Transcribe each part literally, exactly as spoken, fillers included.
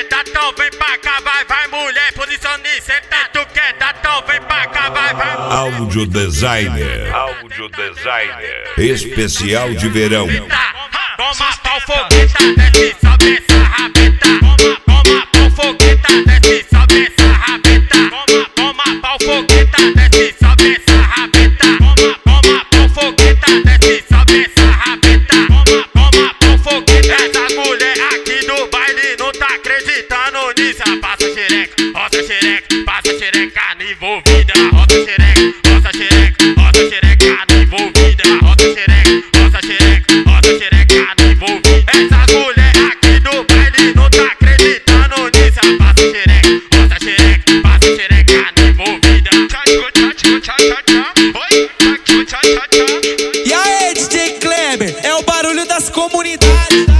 quer dar tão, vem pra cá, vai, vai mulher, posicione, senta. Tu quer dar tão, vem pra cá, vai, vai. Áudio designer. Áudio designer. Especial de verão. Toma pau fogueta, desce, sobe essa rabeta. Toma, toma pau fogueta, desce, sobe essa rabeta. Toma, toma pau fogueta, desce, sobe essa rabeta. Toma, toma pau fogueta, desce, sobe essa rabeta. Toma, toma pau fogueta. Essa mulher aqui do baile não tá acreditando nisso. Passa xereca, roça xereca, passa xereca envolvida. Roça xereca, roça xereca, roça xereca envolvida. Roça xereca, roça xereca, roça xereca envolvida. Essa mulher aqui do baile não tá acreditando nisso. Passa xereca, roça xereca, passa xereca envolvida. E aí, D J Kleber, é o barulho das comunidades.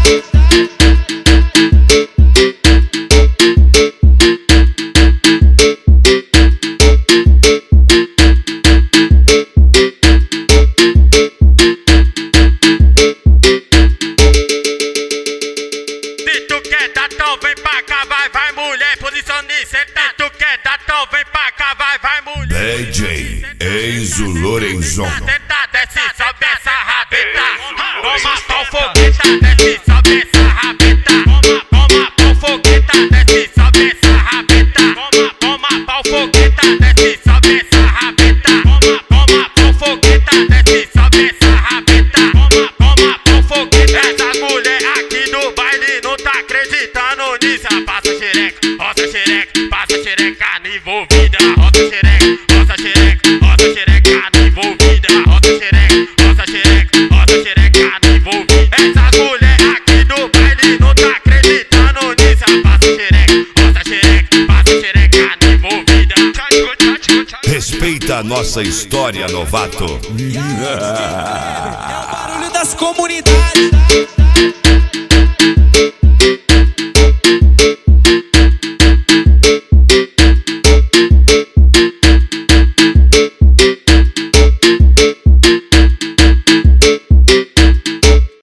Vem pra cá, vai, vai mulher, posicione, senta. Tu quer dar tão, vem pra cá, vai, vai mulher. D J Enzo Lorenzon. Senta, desce, sobe essa rabeta. Toma pau fogueta, desce, sobe essa rabeta. Toma, toma pau fogueta, desce, sobe essa rabeta. Toma, toma pau fogueta, desce, sobe essa rabeta. Toma, toma pau fogueta, desce, sobe essa rabeta. Toma, toma pau fogueta. Essa mulher aqui do baile não tá acreditando nisso. Passa xereca, roça xereca, passa xereca envolvida. Roça xereca, roça xereca, roça xereca envolvida. Roça xereca, roça xereca, roça xereca envolvida. Essa mulher aqui do baile não tá acreditando nisso. Passa xereca, roça xereca, passa xereca envolvida. Respeita a nossa história, novato. É o barulho das comunidades.